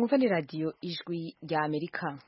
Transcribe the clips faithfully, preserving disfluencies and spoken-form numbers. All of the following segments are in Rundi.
mwumva ni radiyo ijwi rya Amerika.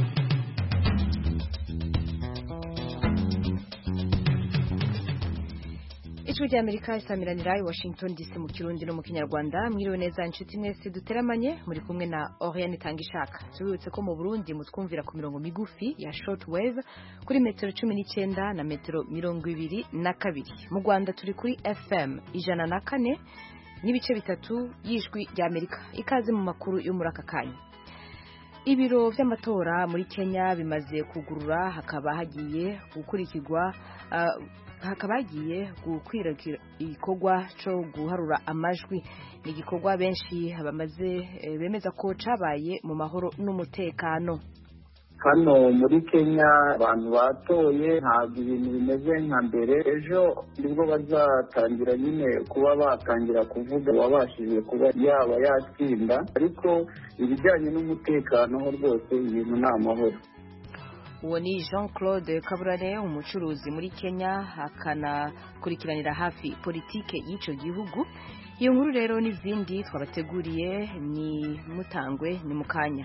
Ijwi rya Amerika isamiranira i Washington D C mu Kirundi no mu Kinyarwanda. Mwiriwe neza inshuti mwese duteramanye, muri kumwe na Oriane Tangishaka. Tubibutse ko mu Burundi mutwumvira ku mirongo migufi ya shortwave kuri metero cumi n'icenda na metero mirongo ibiri na kabiri. Mu Rwanda turi kuri F M ijana na kane n'ibice bitatu y'ijwi rya Amerika. Ikaze mu makuru yo muri aka kanya. Ibiro vy'amatora muri Kenya bimaze kugurura, hakaba hagiye gukurikirwa uh, hakaba hagiye gukwirakwira igikorwa cyo guharura amajwi. Ni igikorwa benshi bamaze bemeza ko cabaye mu mahoro n'umutekano. Hano muri Kenya abantu batoye ntabwo ibintu bimeze nka mbere. Ejo nibwo bazatangira nyine kuba batangira kuvuga wabashije kuba yaba yatsinda, ariko ibijyanye n'umutekano ho rwose ibintu ni amahoro. Uwo ni Jean Claude Kaburare, umucuruzi muri Kenya, akanakurikiranira hafi politike y'ico gihugu. Iyo nkuru rero n'izindi twabateguriye ni mutangwe ni mukanya.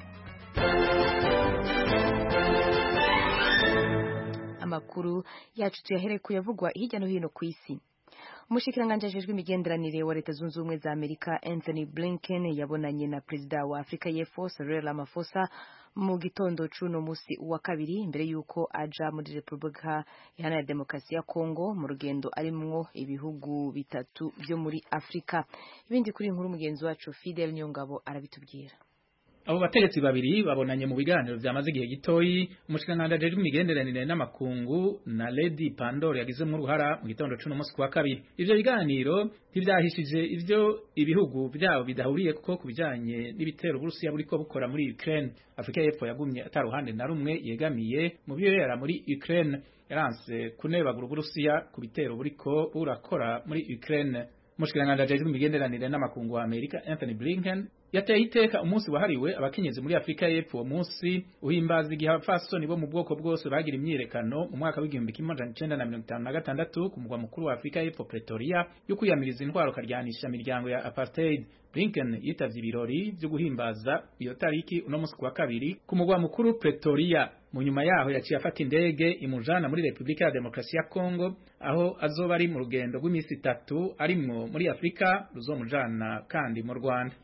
Amakuru yacu tuyahere kuyavugwa hirya no hino ku isi. Umushikiranganje ajejwe imigenderanire wa Leta Zunze Ubumwe za Amerika Anthony Blinken yabonanye na Perezida wa Afrika y'Epfo Cyril Ramaphosa mu gitondo c'uno musi wa kabiri, imbere yuko aja muri Republika Iharanira Demokarasi ya Kongo mu rugendo arimwo ibihugu bitatu byo muri Afrika. Ibindi kuri inkuru mugenzi wacu Fidel Nyongabo arabitubwira. Abo bategetsi babiri babonanye mu biganiro vyamaze igihe gitoyi. Umushikiranganje ajejwe imigenderanire n'amakungu na Lady Pandor yagize mu ruhara mu gitondo c'uno musi wa kabiri. Ivyo biganiro ntivyahishije ivyo ibihugu vyabo bidahuriye kuko kubijanye n'ibitero Burusiya buriko bukora muri Ukraine. Afrika y'Epfo yagumye ataruhande na rumwe yegamiye mu byo yara muri Ukraine, yaranse kunebagura Burusiya ku bitero buriko burakora muri Ukraine. Umushikiranganje ajejwe imigenderanire n'amakungu wa Amerika Anthony Blinken yateye iteka umunsi wahariwe abakenyezi muri Afrika y'Epfo. Uwo munsi uhimbaza igihe abapfasoni bo mu bwoko bwose bagira imyiyerekano mu mwaka w'igihumbi kimwe amajana icenda na mirongo itanu na gatandatu ku mugwa mukuru wa Afrika y'Epfo Pretoria, yo kwiyamiriza intwaro karyanisha imiryango ya apartheid. Blinken yitavye ibirori vyo guhimbaza iyo tariki uno munsi wa kabiri ku mugwa mukuru Pretoria. Mu nyuma yaho yaciye afata indege imujana muri Republika ya Demokarasi ya Kongo, aho azoba ari mu rugendo rw'imisi itatu arimwo muri Afrika ruzomujana kandi mu Rwanda.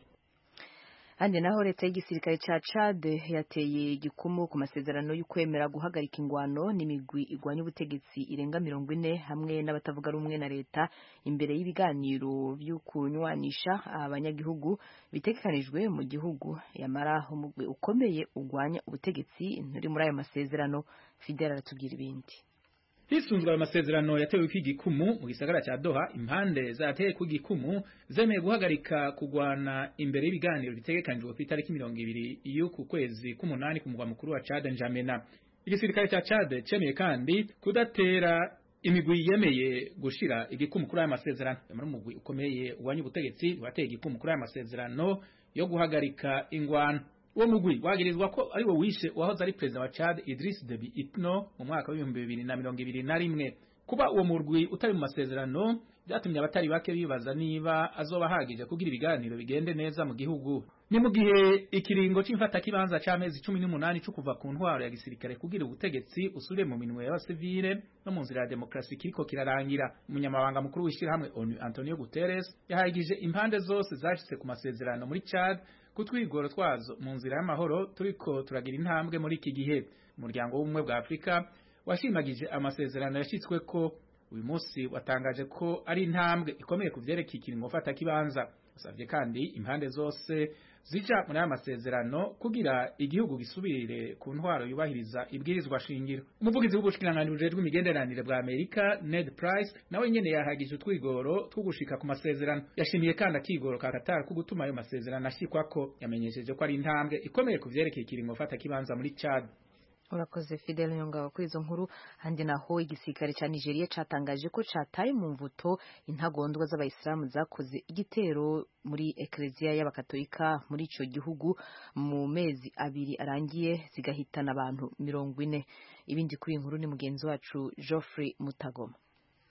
Andi naho leta y'igisirikare ca Chad yateye igikumu ku masezerano y'ukwemera guhagarika ingwano n'imigwi igwanya ubutegetsi irenga mirongo ine hamwe n'abatavuga rumwe na leta imbere y'ibiganiro vy'ukunywanisha abanyagihugu bitegekanijwe mu gihugu. Yamara umugwi ukomeye ugwanya ubutegetsi nturi muri ayo masezerano. Fidel aratubwira ibindi. Hisunzwe ayo masezerano yatewe kw'igikumu mu gisagara ca Doha, impande zateye kw'igikumu zemeye guhagarika kugwana imbere y'ibiganiro bitegekanijwe ku itariki mirongo ibiri y'uku kwezi k'umunani ku mugwa mukuru wa Chad N'Djamena. Igisirikare ca Chad cemeye kandi kudatera imigwi yemeye gushira igikumu kuri ayo masezerano. Yamara umugwi ukomeye ugwanya ubutegetsi wateye igikumu kuri ayo masezerano yo guhagarika ingwano. Uwo mugwi wagirizwa ko ari wo wishe wahoze ari perezida wa Chad Idriss Deby Itno mu mwaka w'ibihumbi bibiri na mirongo ibiri na rimwe. Kuba uwo mugwi utari mu masezerano byatumye abatari bake bibaza niba azoba hagije kugira ibiganiro bigende neza mu gihugu. Ni mu gihe ikiringo c'imfata kibanza c'amezi cumi n'umunani cyo kuva ku ntwaro ya gisirikare kugira ubutegetsi usubire mu minwe y'abasivile no mu nzira ya demokarasi kiriko kirarangira. Umunyamabanga mukuru w'ishirahamwe ONU Antonio Guterres yahagije impande zose zashitse ku masezerano muri Chad kutwigoro twazo mu nzira y'amahoro turiko turagira intambwe muri iki gihe. Umuryango w'ubumwe bwa Afrika washimagije amasezerano yashitswe ko uyu munsi watangaje ko ari intambwe ikomeye kuvyerekeye ikiringo fata kibanza. Usavye kandi impande zose zija muri aya masezerano kugira igihugu gisubirire ku ntwaro yubahiriza ibwirizwa shingiro. Umuvugizi w'ubushikiranganje bujejwe imigenderanire bwa Amerika Ned Price nawe nyene yahagije utwigoro two gushika ku masezerano. Yashimiye kandi akigoro ka Qatar ko gutuma ayo masezerano ashikwako. Yamenyesheje ko ari intambwe ikomeye kuvyerekeye ikiringo fata kibanza muri Chad. Urakoze Fidel Nyongabo kuri izo nkuru. Handi naho igisirikare ca Nigeria catangaje ko cataye mu mvuto intagondwa z'abayisilamu zakoze igitero muri Eklezia y'Abakatolika muri ico gihugu mu mezi abiri arangiye zigahitana abantu mirongo ine. Ibindi kuri inkuru ni mugenzi wacu Geoffrey Mutagoma.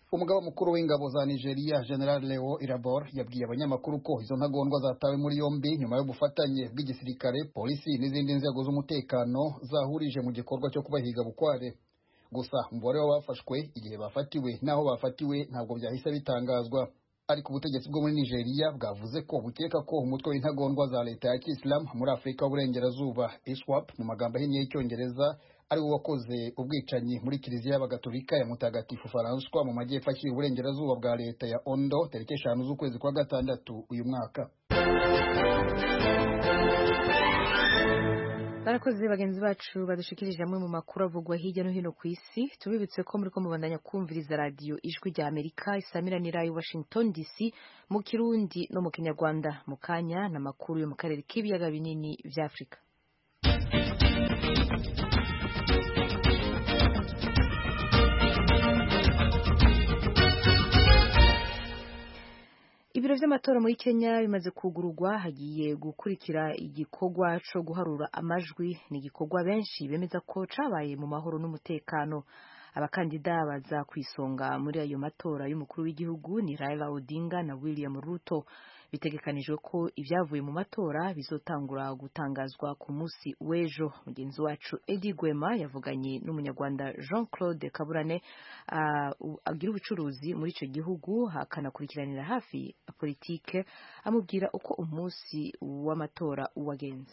umugaba mukuru w'ingabo za Nigeria General Leo Irabor yabwiye abanyamakuru ko izo ntagondwa zatawe muri yombi nyuma y'ubufatanye bw'igisirikare, polisi n'izindi nzego z'umutekano zahurije mu gikorwa cyo kubahiga bukware. Gusa umubare w'abafashwe igihe bafatiwe n'aho bafatiwe ntabwo byahise bitangazwa. Ariko ubutegetsi bwo muri Nigeria bwavuze ko bukeka ko umutwe w'intagondwa za leta ya Islam muri Afrika y'Uburengerazuba ISWAP mu magambo ahinnye y'Icyongereza ari wo wakoze ubwicanyi muri Kiliziya y'Abagatolika ya Mutagatifu François mu majyepfo ashyira uburengerazuba bwa leta ya Ondo tariki eshanu z'ukwezi kwa gatandatu uyu mwaka. Barakoze bagenzi bacu badushikirije amwe mu makuru avugwa hirya no hino ku isi. Tubibutse ko muri ko mubandanya kumviriza radio Ijwi rya Amerika isamiranira i Washington D C mu Kirundi no mu Kinyarwanda. Mu kanya na makuru yo mu karere k'ibiyaga binini vya Afrika. Ibiro vy'amatora muri Kenya bimaze kugururwa, hagiye gukurikira igikorwa cyo guharura amajwi. Ni igikorwa benshi bemeza ko cabaye mu mahoro n'umutekano. Abakandida baza kwisonga muri ayo matora y'umukuru w'igihugu ni Raila Odinga na William Ruto. Bitegekanijwe ko ibyavuye mu matora bizotangura gutangazwa ku munsi w'ejo. Mugenzi wacu Eddie Gwema yavuganye n'umunyarwanda Jean Claude Kaburane uh, agira ubucuruzi muri ico gihugu, hakanakurikiranira hafi politike, amubwira uko umunsi w'amatora uwagenze.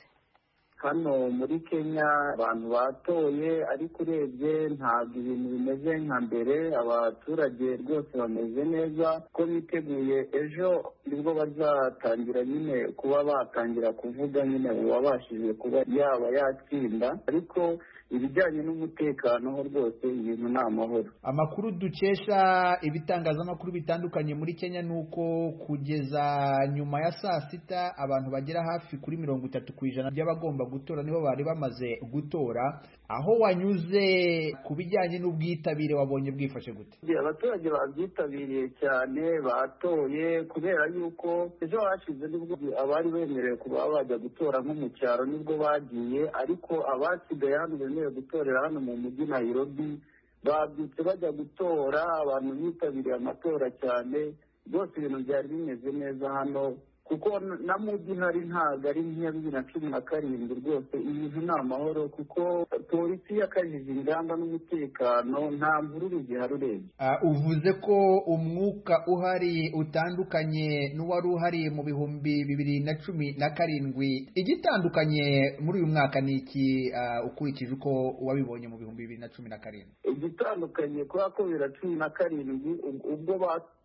Hano muri Kenya abantu batoye, ariko urebye ntabwo ibintu bimeze nka mbere. Abaturage rwose bameze neza ko biteguye ejo nibwo bazatangira nyine kuba batangira kuvuga nyine uwabashije kuba yaba yatsinda, ariko ibijyanye n'umutekano ho rwose ibintu ni amahoro. Amakuru dukesha ibitangazamakuru bitandukanye muri Kenya nuko kugeza nyuma ya saa sita abantu bagera hafi kuri mirongo itatu ku ijana by'abagomba gutora nibo bari bamaze gutora. Aho wanyuze ku bijyanye n'ubwitabire wabonye bwifashe gute? Abaturage babyitabiriye cyane, batoye kubera yuko ejo hashize nibwo abari bemerewe kuba bajya gutora nko mu cyaro nibwo bagiye, ariko abasigaye hano bemerewe gutorera hano mu mujyi Nairobi babyutse bajya gutora. Abantu bitabiriye amatora cyane rwose, ibintu byari bimeze neza hano, kuko na mujyi hari ntabwo ari nk'iya bibiri na cumi na karindwi. Rwose ibintu ni amahoro kuko polisi yakajije ingamba n'umutekano, nta mvururu zihari urebye. Uh, uvuze ko umwuka uhari utandukanye n'uwari uhari mu bihumbi bibiri na cumi na karindwi. Igitandukanye muri uyu mwaka ni iki uh, ukurikije uko wabibonye mu bihumbi bibiri na cumi na karindwi? Igitandukanye kubera ko bibiri na cumi na karindwi ubwo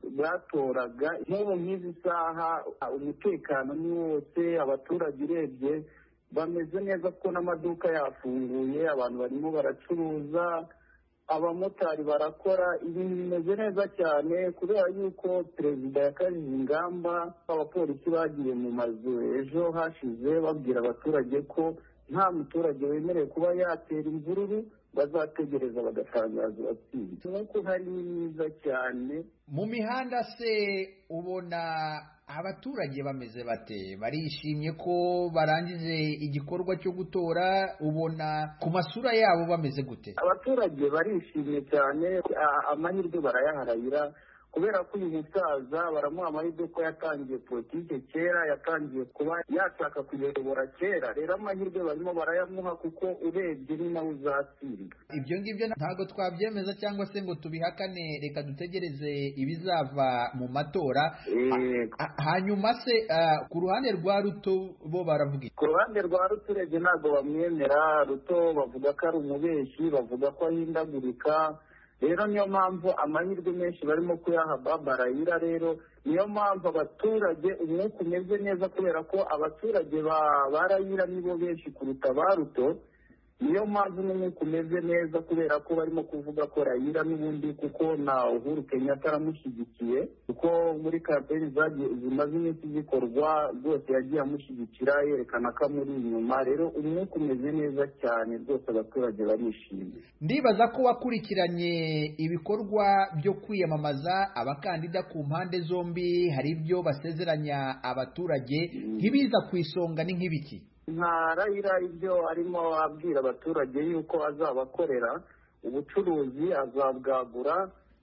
batoraga nk'ubu nk'izi saha umutekano ni wose, abaturage urebye bameze neza kuko n'amaduka yafunguye, abantu barimo baracuruza, abamotari barakora, ibintu bimeze neza cyane kubera yuko perezida yakajije ingamba. Abapolisi bagiye mu mazu ejo hashize babwira abaturage ko nta muturage wemerewe kuba yatera imvururu, bazategereza bagatangaza uwatsinze. Nuko hari mwiza cyane. Mu mihanda se ubona abaturage bameze bate? Barishimye ko barangije igikorwa cyo gutora? Ubona ku masura yabo bameze gute? Abaturage barishimye cyane, amahirwe barayaharayira kubera ko uyu musaza baramuha amahirwe ko yatangiye politike kera, yatangiye kuba yashaka kuyobora kera. Rero amahirwe barimo barayamuha kuko urebye ni nawe uzatsinda. Ibyo ngibyo ntabwo twabyemeza cyangwa se ngo tubihakane, reka dutegereze ibizava mu matora. E... hanyuma se uh, ku ruhande rwa Ruto bo baravuga iki? Ku ruhande rwa Ruto urebye ntabwo bamwemera. Ruto bavuga ko ari umubeshyi, bavuga ko ahindagurika. Rero niyo mpamvu amahirwe menshi barimo kuyaha Baba Raila. Rero niyo mpamvu abaturage umwuka umeze neza kubera ko abaturage ba Raila nibo benshi kuruta ba Ruto. Niyo mpamvu n'umwuka umeze neza kubera ko barimo kuvuga ko Raila n'ubundi kuko na Uhuru Kenyatta aramushyigikiye, kuko muri kampeni zimaze iminsi zikorwa rwose yagiye amushyigikira yerekana ko amuri inyuma. Rero umwuka umeze neza cyane rwose, abaturage barishimye. Ndibaza ko wakurikiranye ibikorwa byo kwiyamamaza abakandida ku mpande zombi, hari ibyo basezeranya abaturage, nk'ibiza ku isonga ni nk'ibiki? Nka Raila ibyo arimo abwira abaturage yuko azabakorera ubucuruzi azabwagura,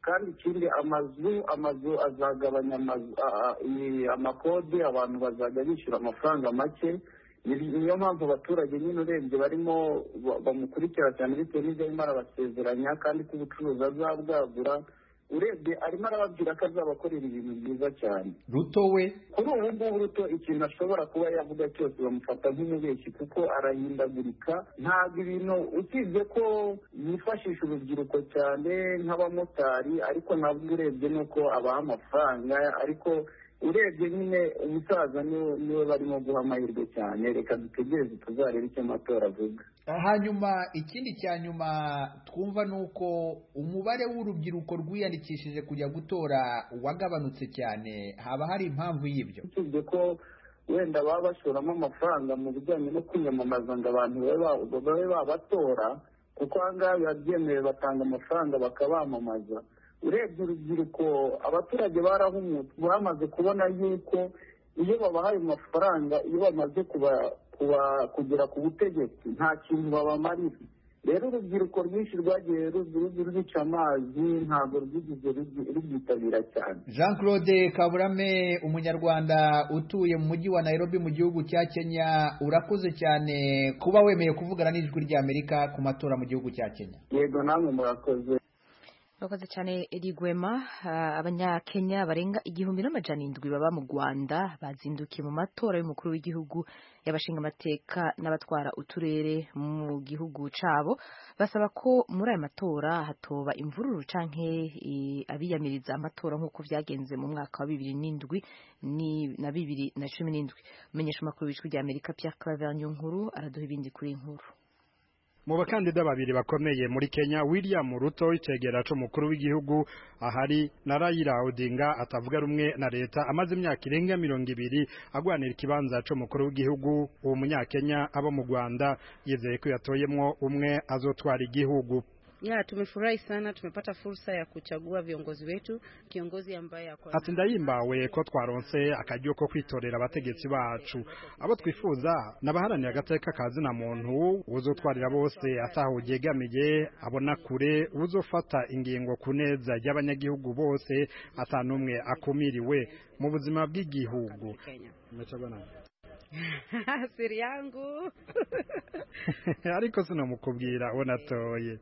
kandi ikindi amazu amazu azagabanya amazu amakode abantu bazajya bishyura amafaranga make. Niyo mpamvu abaturage nyine urebye barimo bamukurikira cyane bitewe n'ibyo arimo arabasezeranya kandi ko ubucuruzi azabwagura. Urebye arimo arababwira ko azabakorera ibintu byiza cyane. Ruto we kuri ubu ngubu Ruto ikintu ashobora kuba yavuga cyose bamufata nk'umubeshyi kuko arahindagurika. Ntabwo ibintu usibye ko yifashisha urubyiruko cyane nk'abamotari, ariko ntabwo urebye nuko abaha amafaranga, ariko urebye nyine umusaza niwe barimo guha amahirwe cyane. Reka dutegereze tuzarebe icyo amatora avuga. Hanyuma ikindi cya nyuma twumva ni uko umubare w'urubyiruko rwiyandikishije kujya gutora wagabanutse cyane. Haba hari impamvu y'ibyo? Usibye ko wenda baba bashoramo amafaranga mu bijyanye no kwiyamamaza ngo abantu babe babatora, kuko aha ngaha biba byemewe batanga amafaranga bakabamamaza. Urebye urubyiruko abaturage barahumutse, bamaze kubona yuko iyo babahaye amafaranga, iyo bamaze kuba kugera ku butegetsi nta kintu babamarira. Rero urubyiruko rwinshi rwagiye rubica amazi, ntabwo rwigeze rubyitabira cyane. Jean Claude Kaburame, umunyarwanda utuye mu mujyi wa Nairobi mu gihugu cya Kenya, urakoze cyane kuba wemeye kuvugana n'ijwi ry'Amerika ku matora mu gihugu cya Kenya. Yego, namwe murakoze. Murakoze cyane Edi Gwema. Abanyakenya barenga igihumbi n'amajana indwi baba mu Rwanda bazindukiye mu matora y'umukuru w'igihugu, y'abashinga amateka n'abatwara uturere mu gihugu cabo, basaba ko muri aya matora hatoba imvururu canke abiyamiriza amatora nk'uko vyagenze mu mwaka wa bibiri n'indwi na bibiri na cumi n'indwi. Umenyesha amakuru w'ijwi ry'Amerika Pierre Claver Nkuru araduha ibindi kuri inkuru. Mu bakandida babiri bakomeye muri Kenya, William Ruto itegera cyo mukuru w'igihugu ahari na Raila Odinga atavuga rumwe na leta amaze imyaka irenga mirongo ibiri agwanira ikibanza cyo mukuru w'igihugu. Uwo munyakenya abo mu Rwanda yizeye ko yatoyemwo umwe azotwara igihugu. Ya, tumefurahi sana, tumepata fursa ya kuchagua viongozi wetu, kiongozi ambaye akwa. Ati ndayimbawe ko twaronse akajyo ko kwitorera abategetsi bacu. Abo twifuza nabaharanira agateka kazi na muntu uzotwarira bose atahugegamiye, abona kure uzofata ingingo kuneza y'abanyagihugu bose atanumwe akumiriwe mu buzima bw'igihugu. Umechabana siri yangu ariko sinamukubwira onatoye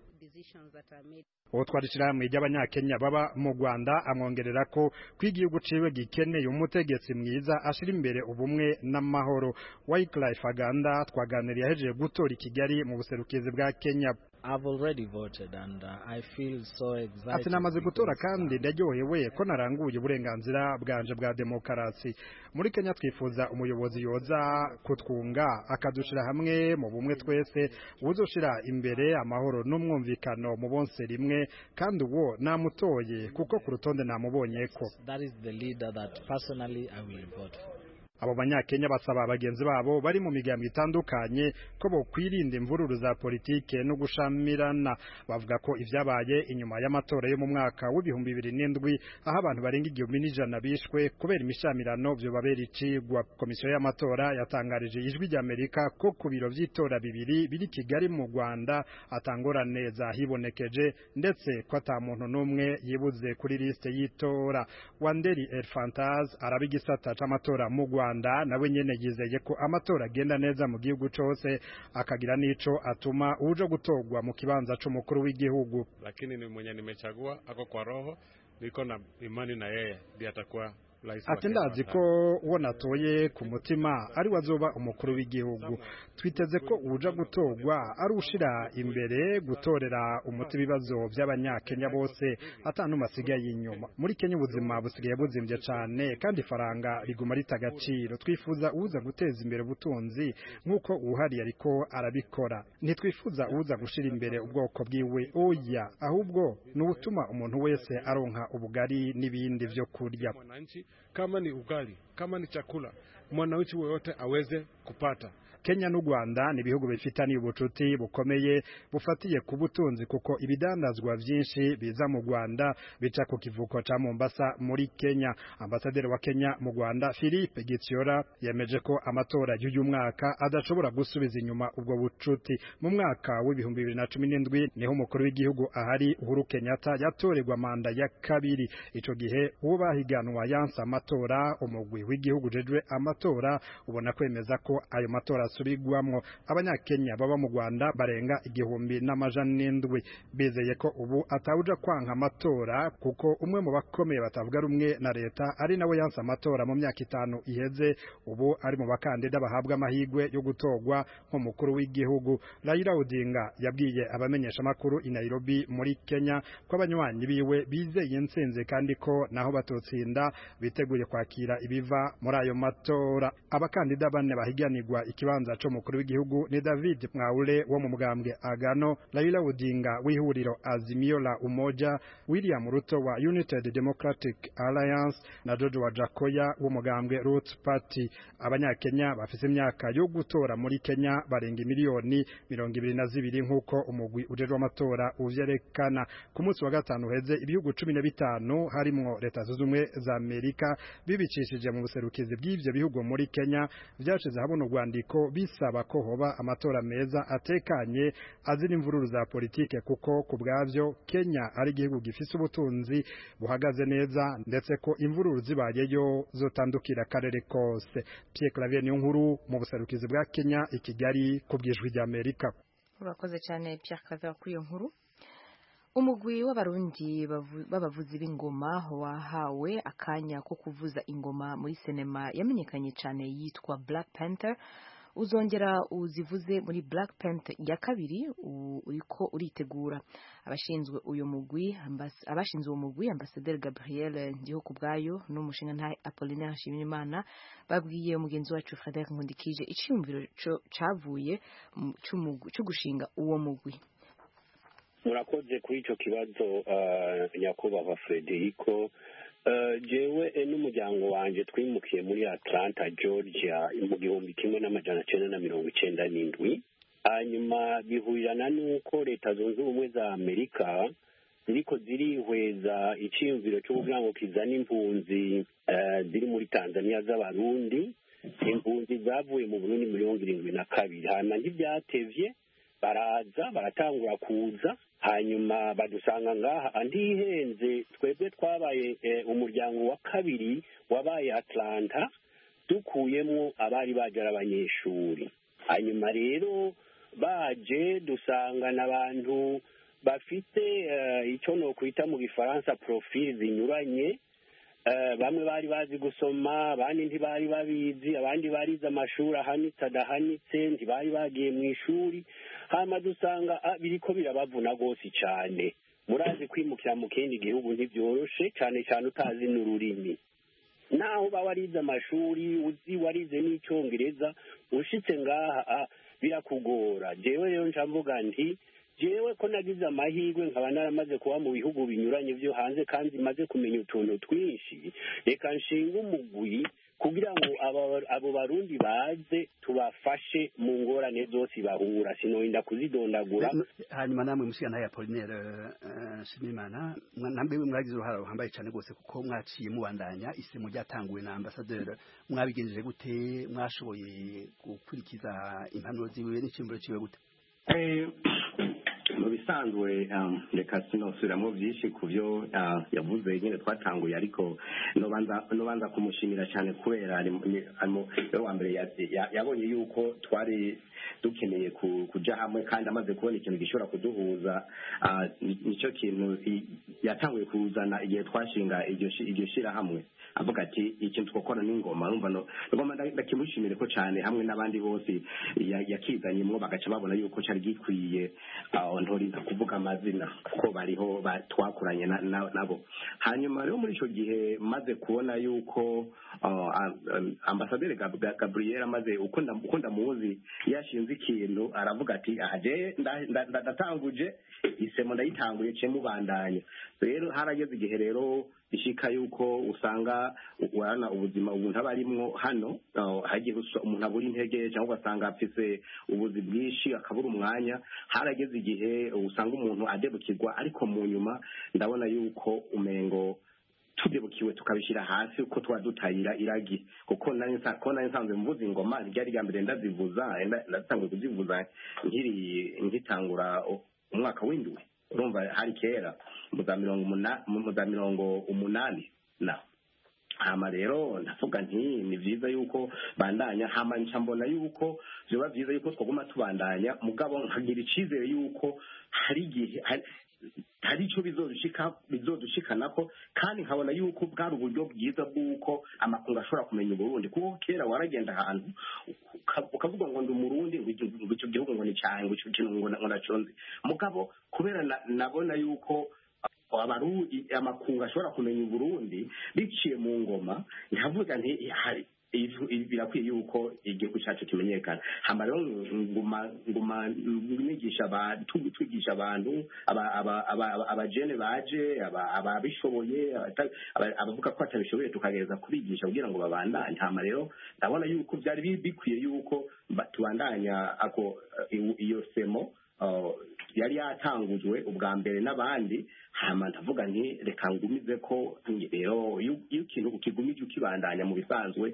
uwo twarishira hamwe y'abanyakenya baba mu Rwanda amwongerera ko kw'igihugu ciwe gikeneye umutegetsi mwiza ashira imbere ubumwe n'amahoro. Wycliffe Aganda twaganiriye yahejeje gutora i Kigali mu buserukizi bwa Kenya. I've already voted and uh, I feel so excited. Ati namaze gutora kandi ndaryohewe ko naranguye uburenganzira bwanje bwa demokarasi. Muri Kenya twifuza umuyobozi yoza kutwunga akadushira hamwe mu bumwe twese, uzoshira imbere amahoro n'umwumvikano mu bonse rimwe, kandi uwo namutoye kuko ku rutonde namubonye ko. That is the leader that personally I will vote for. Abo banyakenya basaba abagenzi babo bari mu migambi itandukanye ko bo kwirinda imvururu za politike no gushamirana. Bavuga ko ivyabaye inyuma y'amatora yo mu mwaka w'ibihumbi bibiri n'indwi aho abantu barenga igihumbi n'ijana bishwe kubera imishamirano byo babera icigwa. Komisiyo y'amatora yatangarije ijwi ry'Amerika ko ku biro vy'itora bibiri biri Kigali mu Rwanda atangorane zahibonekeje, ndetse ko ata muntu n'umwe yibuze kuri liste y'itora. Wanderi Elfantaz arabigisata c'amatora mu Rwanda nawe nyene yizeye ko amatora agenda neza mu gihugu cyose, akagira nico atuma uje gutogwa mu kibanza c'umukuru w'igihugu. Lakini ni mwenye nimechagua ako kwa roho, niko na imani na yeye ndiye atakuwa. Ati ndazi ko uwo natoye ku mutima ari wazoba umukuru w'igihugu. Twiteze ko uja gutogwa ari ushira imbere gutorera umuti bibazo by'abanyakenya bose atanu masigaye inyuma. Muri Kenya ubuzima busigaye buzimvye cyane kandi faranga riguma ritagaciro. Twifuza uza guteza imbere ubutunzi nkuko uhari ariko arabikora. Ntitwifuza uza gushira imbere ubwoko bwiwe oya, ahubwo n'ubutuma umuntu wese aronka ubugari n'ibindi vyo kurya. Kama ni ugali, kama ni chakula, mwananchi wote aweze kupata. Kenya n'u Rwanda ni ibihugu bifitaniye ubucuti bukomeye bufatiye ku butunzi kuko ibidandazwa vyinshi biza mu Rwanda bica ku kivuko ca Mombasa muri Kenya. Ambasaderi wa Kenya mu Rwanda Philippe Gitiora yemeje ko amatora y'uyu mwaka adashobora gusubiza inyuma ubwo bucuti. Mu mwaka w'ibihumbi bibiri na cumi n'indwi niho umukuru w'igihugu ahari Uhuru Kenyatta yatorerwa manda ya kabiri. Ico gihe uwo bahiganwa yansa amatora, umugwi w'igihugu jejwe amatora ubona kwemeza ko ayo matora asubigwamwo. Abanyakenya baba mu Rwanda barenga igihumbi n'amajana n'indwi bizeye ko ubu atawuja kwanka amatora kuko umwe mu bakomeye batavuga rumwe na leta ari nawe yansa amatora mu myaka itanu iheze, ubu ari mu bakandida bahabwa amahigwe yo gutorwa nk'umukuru w'igihugu. Raila Odinga yabwiye abamenyesha makuru i Nairobi muri Kenya ko abanywanyi biwe bizeye intsinzi kandi ko naho batotsinda biteguye kwakira ibiva muri ayo matora. Abakandida bane bahiganirwa ikibanza cyo mukuru w'igihugu ni David Mwaure wo mu mugambwe Agano, Raila Odinga w'ihuriro Azimio la Umoja, William Ruto wa United Democratic Alliance na George Wajakoya wo mugambwe Roots Party. Abanyakenya bafise imyaka yo gutora muri Kenya barenga miliyoni mirongo ibiri na zibiri nkuko umugwi ujejwe amatora uvyerekana. Ku munsi wa gatanu heze ibihugu cumi na bitanu harimwo Leta Zunze Ubumwe za Amerika bibicishije mu buserukizi bw'ivyo bihugu muri Kenya vyashize habona urwandiko bisaba ko hoba amatora meza atekanye azira imvururu za politike kuko ku bwavyo Kenya ari igihugu gifise ubutunzi buhagaze neza ndetse ko imvururu zibayeyo zotandukira akarere kose. Pierre Claver niyo nkuru mu buserukizi bwa Kenya i Kigali ku bw'ijwi rya Amerika. Urakoze cyane Pierre Claver kuri iyo nkuru. Umugwi w'abarundi b'abavuzi b'ingoma wahawe akanya ko kuvuza ingoma muri sinema yamenyekanye cyane yitwa Black Panther. Uzongera uzivuze muri Black Panther ya kabiri uriko uritegura. Abashinzwe uyo mugwi abashinzwe uwo mugwi Ambassadeur Gabriel Ndihokubwayo n'umushinga ntahe Apollinaire Nshimiyimana babwiye umugenzi wacu Frédéric Nkundikije iciyumviro cavuye cyo gushinga uwo mugwi. Murakoze kuri ico kibazo uh, nyakubahwa Frederico. Uh, jewe n'umuryango wanje twimukiye muri Atlanta Georgia mu gihumbi kimwe n'amajana cenda na mirongo icenda n'indwi. Hanyuma bihurirana n'uko Leta Zunze Ubumwe za Amerika ziriko zirihweza iciyumviro cyo kugira ngo kizana impunzi uh, ziri muri Tanzania z'abarundi. Impunzi zavuye mu Burundi mirongo irindwi na kabiri. Hanyuma ntibyatevye baraza baratangura kuza, hanyuma badusanga ngaha andihenze twebwe twabaye eh, umuryango wa kabiri wabaye Atlanta dukuyemo abari bajara abanyeshuri. Hanyuma rero baje dusanga n'abantu bafite uh, icyo no kwita mu Gifaransa profil zinyuranye. Uh, bamwe bari bazi gusoma, abandi ntibari babizi, abandi barize amashuri ahanitse adahanitse, ntibari bagiye mu ishuri. Hama dusanga ah, biriko birabavuna gose cyane. Murazi kwimukira mu kindi gihugu ntivyoroshe cyane cyane utazi n'ururimi. Naho ba warize amashuri uzi warize n'icyongereza ushitse ngaha ah, birakugora. Jewe rero ncamvuga nti jewe ko nagize amahirwe nkaba naramaze kuba mu bihugu binyuranye byo hanze kandi maze kumenya utuntu twinshi, reka nshinga umugwi kugira ngo abo barundi baze tubafashe mu ngorane zose bahura, sinorinda kuzidondagura. Hanyuma namwe mushikana ya Apollinaire Nshimiyimana namwe mwagize uruhara ruhambaye cyane gose kuko mwaciye mubandanya isemo ryatanguwe na Ambassadeur. Mwabigenjeje gute? Mwashoboye gukurikiza impanuro ziwe n'ikimburo ciwe gute? mu bisanzwe reka sinosubiramo byinshi ku byo yavuze nyine twatanguye, ariko no banza kumushimira cyane kubera we wa mbere yabonye yuko twari dukeneye kujya hamwe kandi amaze kubona ikintu gishobora kuduhuza. Nicyo kintu yatanguye kuzana igihe twashinga iryo shyirahamwe, avuga ati ikintu twakora n'ingoma. Ngoma ndakimushimire ko cyane hamwe n'abandi bose yakizanyemo bagaca babona yuko cyari gikwiye, ntorinda kuvuga amazina kuko bariho twakuranye nabo. Hanyuma rero muri icyo gihe maze kubona yuko Ambasaderi Gabriel amaze uko ndamuzi yashinze ikintu, aravuga ati aje ndatanguje isemo ndayitanguye cye mubandanya. Rero harageze igihe rero bishika yuko usanga urana ubuzima umuntu aba arimwo hano hagiye umuntu abura intege cyangwa ugasanga afise ubuzi bwinshi akabura umwanya harageze igihe usanga umuntu adebukirwa ariko mu nyuma ndabona yuko umengo tudebukiwe tukabishira hasi uko twa dutayira iragi kuko nari ko nari nsanzwe mvuza ingoma ryari ryambere ndazivuza ndatangiye kuzivuza nkiri nkitangura umwaka w'indwi urumva hari kera mu za mirongo umunani mu za mirongo umunani na hama rero ndavuga nti ni vyiza yuko bandanya hama nca mbona yuko vyoba vyiza yuko twaguma tubandanya mugabo nkagira icizere yuko hari igihe hari icyo bizodushika bizodushikanako kandi nkabona yuko bwari uburyo bwiza bw'uko amakungu ashobora kumenya Burundi kuko kera waragenda ahantu ukavuga ngo ndi umurundi ngo icyo gihugu ngo ni cyane ngo icyo kintu ngo naconze mugabo kubera nabona yuko abarundi amakungu ashobora kumenya Burundi biciye mu ngoma nkavuga nti hari birakwiye yuko igihugu cyacu kimenyekana hama rero nguma nguma nigisha abantu twigisha abantu abajene baje ababishoboye abavuga ko atabishoboye tukagereza kubigisha kugira ngo babandanye hama rero ndabona yuko byari bikwiye yuko tubandanya ako iyo semo yari yatangujwe ubwa mbere n'abandi hama ndavuga nti reka ngumize ko rero iyo ikintu ukigumije ukibandanya mu bisanzwe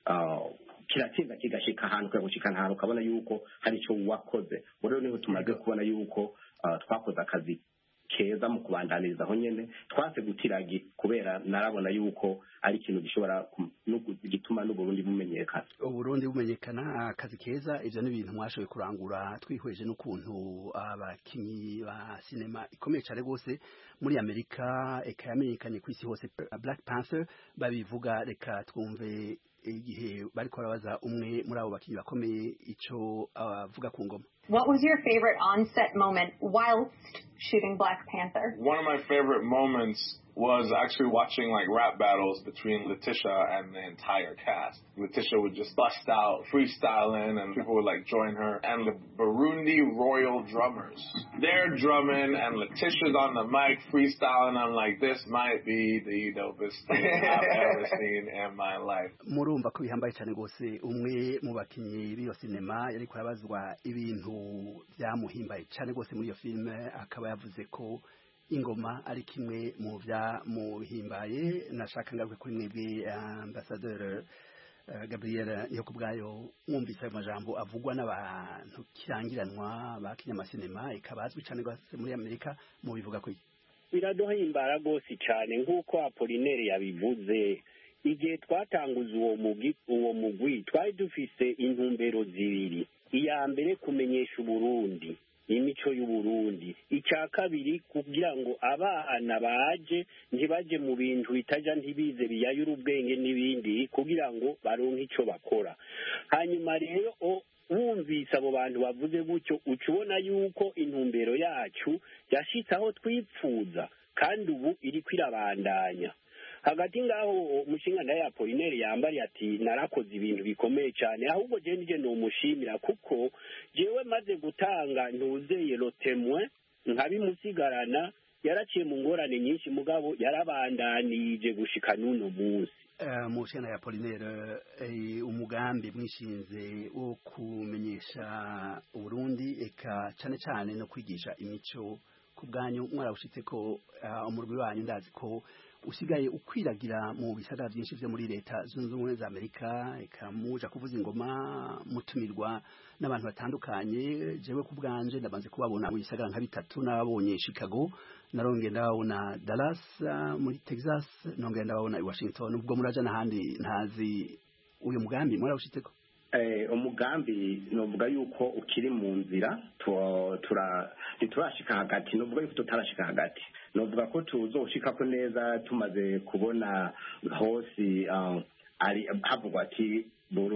kiratsinda kigashika ahantu kagushika ahantu ukabona yuko hari icyo wakoze rero niho tumaze kubona yuko twakoze akazi keza mu kubandaniriza aho nyene twase gutiragi kubera narabona yuko ari ikintu gishobora gituma n'Uburundi bumenyekana Uburundi bumenyekana akazi keza ivyo ni ibintu mwashoboye kurangura twihweje n'ukuntu abakinyi ba cinema ikomeye cyane gose muri Amerika eka yamenyekanye ku isi hose Black Panther babivuga reka twumve igihe bariko barabaza umwe muri abo bakinyi bakomeye ico avuga ku ngoma. What was your favorite on-set moment whilst shooting Black Panther? One of my favorite moments was actually watching like rap battles between Letitia and the entire cast. Letitia would just bust out freestyling and people would like join her. And the Burundi Royal Drummers, they're drumming and Letitia's on the mic freestyling. I'm like, this might be the dopest thing I've ever seen in my life. Murumva ko bihambaye cyane gose umwe mu bakinyi b'iyo sinema yari kurabazwa ibintu byamuhimbaye cyane gose muri iyo filme akaba yavuze ko ingoma ari kimwe mu bya muhimbaye nashaka ngaruke kuri mwebwe ambassadeur uh, Gabriel Yokubwayo mwumvise amajambo avugwa n'abantu kirangiranwa bakinyamasinema ikabazwi cyane gose muri Amerika mu bivuga ko biraduhimbara gose cyane nk'uko Apollinaire yabivuze igihe twatanguza uwo mugwi uwo mugwi twari dufise intumbero zibiri iya mbere kumenyesha Uburundi imico y'Uburundi icya kabiri kugira ngo abana baje ntibaje mu bintu bitaja ntibize biyayura ubwenge n'ibindi kugira ngo baronke ico bakora hanyuma rero wumvise abo bantu bavuze gutyo ucubona yuko intumbero yacu yashitse aho twipfuza kandi ubu iri kwirabandanya hagati ngaho umushinga ndaye Apollinaire yambari ati narakoze ibintu bikomeye cyane ahubwo je nije no mushimira kuko jewe maze gutanga ntuzeye lotemwe nkabimusigarana yaraciye mu ngorane nyinshi mugabo yarabandanije gushika nuno munsi uh, mushinga ya Apollinaire uh, umugambi mwishinze wo kumenyesha Burundi eka cyane cyane no kwigisha imico kubwanyu mwaraushitse ko uh, umurwi wanyu ndazi ko usigaye ukwiragira mu bisagara byinshi byo muri leta zunze ubumwe za Amerika ikamuja kuvuza ingoma mutumirwa n'abantu batandukanye jewe kubwanje ndabanze kubabona mu bisagara nka bitatu nababonye Chicago naronge ndabona Dallas muri Texas nonge ndabona i Washington ubwo muraja n'ahandi ntazi uyu mugambi mwaraushitseko eh umugambi novuga yuko ukiri mu nzira tura turashika hagati novuga yuko tutarashika hagati novuga ko tuzoshika ko neza tumaze kubona hose ari havugwa ati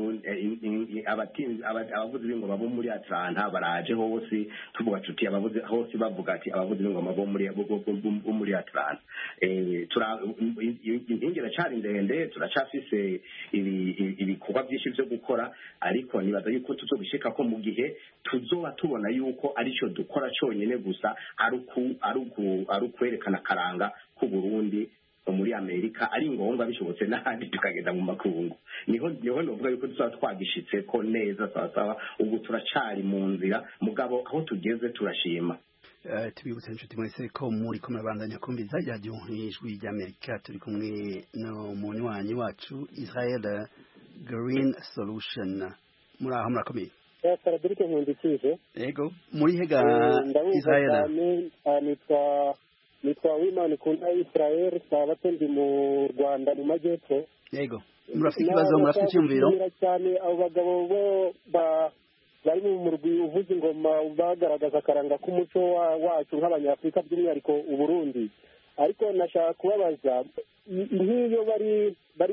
Burundi abatinzi abavuzi b'ingoma bo muri Atlanta baraje hose tuvuga tuti abavuzi hose bavuga ati abavuzi b'ingoma bo muri bo muri Atlanta eh tura intingira cyari ndende turacafise ibikorwa byinshi byo gukora ariko nibaza yuko tuzobishika ko mu gihe tuzoba tubona yuko ari cyo dukora cyonyine gusa ari ku ari ku ari kwerekana karanga ku Burundi muri Amerika ari ngombwa bishobotse n'ahandi tukagenda mu makungu niho niho novuga yuko tuzaba twagishitse ko neza sawa ubu turacari mu nzira mugabo aho tugeze turashima. Uh, tubibutse inshuti mwese ko muri ko murabandanya kumviza radio ijwi ry'Amerika turi kumwe no munywanyi wacu Israel Green Solution muri aho murakomeye Frederic Nkundikije yego muri hega Israel nitwa nitwa Wimana Kunda Israel sabato ndi mu Rwanda mu majyepfo yego murafite ikibazo murafite icyumviro cyane abo bagabo bo ba bari mu murwi uvuza ingoma bagaragaza akaranga k'umuco wacu nk'abanyafurika by'umwihariko u Burundi ariko nashaka kubabaza nk'iyo bari bari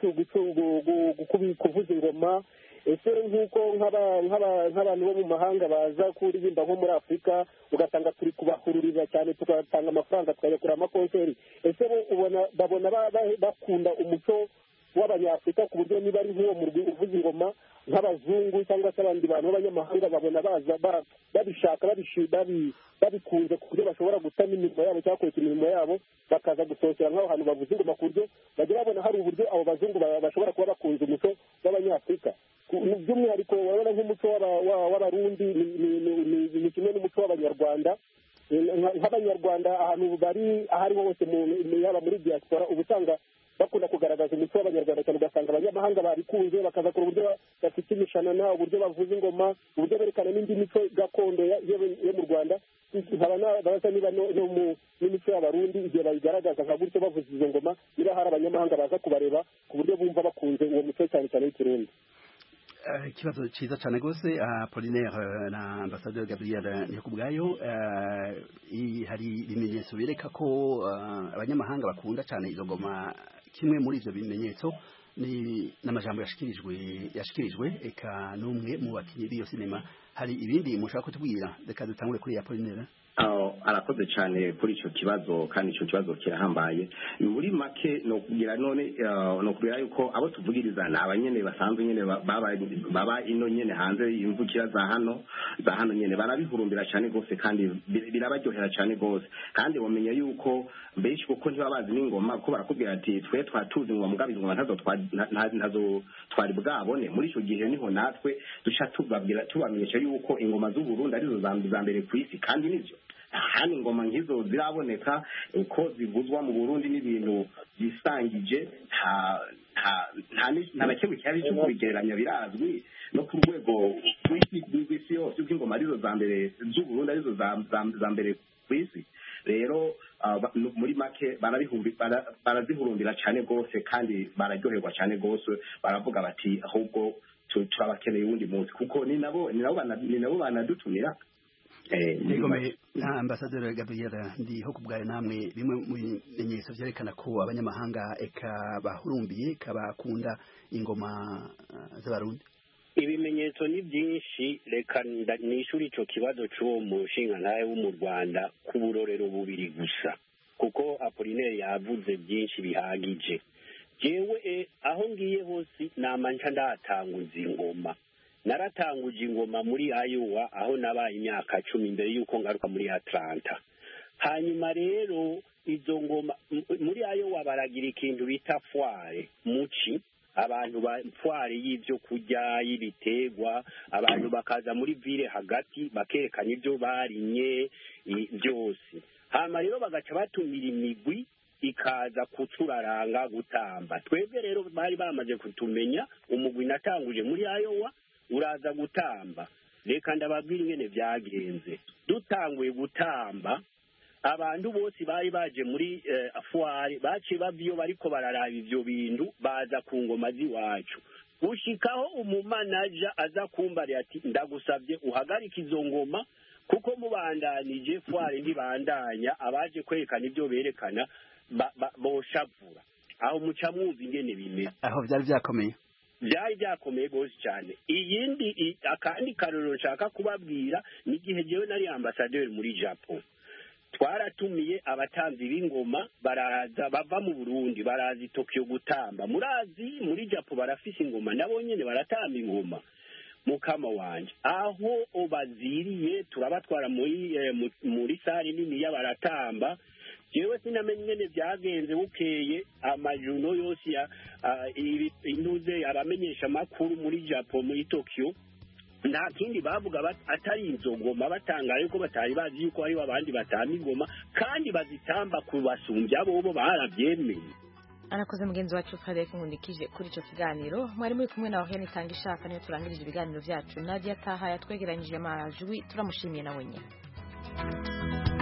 kuvuza ingoma ese nk'uko nk'abantu bo mu mahanga baza kuririmba nko muri Afurika ugasanga turi kubahururira cyane tugatanga amafaranga tukayakura amakonseri ese ubona babona bakunda umuco w'abanyafurika ku buryo niba ari nk'uwo murwi uvuza ingoma nk'abazungu cyangwa se abandi bantu b'abanyamahanga babona baza babishaka babikunze ku buryo bashobora gutama imirimo yabo cyangwa kureka imirimo yabo bakaza gusohokera nk'aho hantu bavuza ingoma ku buryo bajya babona hari uburyo abo bazungu bashobora kuba bakunze umuco w'abanyafurika by'umwihariko urabona nk'umuco w'abarundi ni kimwe n'umuco w'abanyarwanda nk'abanyarwanda ahantu bari aho ariho hose yaba muri diaspora uba usanga bakunda kugaragaza umuco w'abanyarwanda cyane ugasanga abanyamahanga babikunze bakaza kora uburyo bafite imishanana uburyo bavuza ingoma uburyo berekana n'indi mico gakondo yo mu Rwanda nkaba baza niba n'imico y'abarundi igihe bayigaragaza nka gutyo bavuza izo ngoma niba hari abanyamahanga baza kubareba ku buryo bumva bakunze uwo muco cyane cyane w'ikirundi. Ikibazo cyiza cyane rwose Apollinaire na Ambassadeur Gabriel Nikubwayo hari ibimenyetso bireka ko abanyamahanga bakunda cyane izo ngoma kimwe muri ivyo bimenyetso ni n'amajambo yashikirijwe yashikirijwe eka n'umwe mu bakinyi b'iyo sinema hari ibindi mushaka kutubwira reka dutangure kuri Apollinaire. aho arakoze cyane kuri icyo kibazo kandi icyo kibazo kirahambaye muri make no kugira none no kugira yuko abo tuvugiriza na abanyene basanzwe nyene baba baba ino nyene hanze imvukira za hano za hano nyene barabihurumbira cyane gose kandi birabaryohera cyane gose kandi bamenya yuko benshi kuko ntibabazi n'ingoma ko barakubwira ati twe twatuzi ngo mugabe ingoma ntazo ntazo twari bwabone muri icyo gihe niho natwe dusha tubabwira tubamenyesha yuko ingoma z'u Burundi arizo za mbere ku isi kandi nivyo hano ingoma nk'izo ziraboneka uko zivuzwa mu Burundi n'ibintu bisangije nta nta nta nakimwe cyari cyo kubigereranya birazwi no ku rwego rw'isi yose bw'ingoma arizo za mbere z'u Burundi arizo za mbere ku isi rero muri make barazihurumbira cyane rwose kandi bararyoherwa cyane rwose baravuga bati ahubwo turabakeneye uwundi munsi kuko ni nabo ni nabo banadutumira. Nigome na Ambassadeur Gabriel ndiho kubwaye namwe bimwe mu bimenyetso vyerekana ko abanyamahanga eka bahurumbiye kabakunda ingoma z'abarundi. Ibimenyetso ni byinshi reka nishuri ico kibazo c'uwo mushinga nawe wo mu Rwanda ku burorero bubiri gusa kuko Apollinaire yavuze byinshi bihagije. Jewe aho ngiye hose namanca ndatanguza ingoma naratanguje ingoma muri Iowa aho nabaye imyaka cumi imbere yuko ngaruka muri Atlanta. Hanyuma rero izo ngoma muri Iowa baragira ikintu bita foire muci abantu ba foire y'ivyo kurya y'ibitegwa abantu bakaza muri ville hagati bakerekana ibyo barinye byose. Hama rero bagaca batumira imigwi ikaza kuturaranga gutamba. Twebwe rero bari bamaze kutumenya umugwi natanguje muri Iowa uraza gutamba reka ndababwira ingene byagenze dutanguye gutamba abantu bose bari baje muri uh, foire bace bavyo bariko bararaba ivyo bintu baza ku ngoma ziwacu gushikaho umumanaja aza kumbari ati ndagusabye uhagarika izo ngoma kuko mubandanije foire ndibandanya abaje kwerekana ivyo berekana boshavura aho muca mwumva ingene bimeze aho byari byakomeye byari byakomeye gose cyane. Iyindi akandi karoro nshaka kubabwira n'igihe jewe nari ambassadeur muri Japan twaratumiye abatambi b'ingoma baraza bava mu Burundi baraza i Tokyo gutamba. Murazi muri Japan barafise ingoma nabo nyene baratamba ingoma mukama wanje aho obaziriye turabatwara muri eh, muri sare nini y'abaratamba jewe sinamenye ingene byagenze bukeye amajuno yose ya intuze abamenyesha amakuru muri Japan muri Tokyo nta kindi bavuga atari izo ngoma batangaye ko batari bazi yuko hari abandi batamba ingoma kandi bazitamba kubasumbya bo bo barabyemeye. Arakoze mugenzi wacu Frederic Nkundikije kuri ico kiganiro. Mwari muri kumwe na Oriane Itangishaka niyo turangirije ibiganiro byacu. Nadia Taha yatwegeranyije amajwi turamushimiye na wenyine.